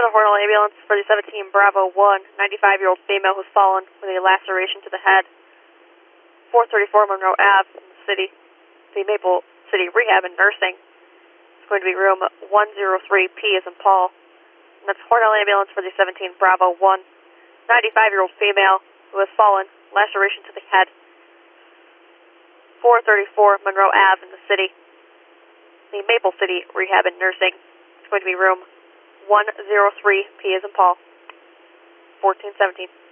Center Hornell Ambulance for the 17 Bravo 1, 95-year-old female who's fallen with a laceration to the head. 434 Monroe Ave in the city. The Maple City Rehab and Nursing. It's going to be room 103P as in Paul. And that's Hornell Ambulance for the 17 Bravo 1, 95-year-old female who has fallen, laceration to the head. 434 Monroe Ave in the city. The Maple City Rehab and Nursing. It's going to be room 103P as in Paul. 1417.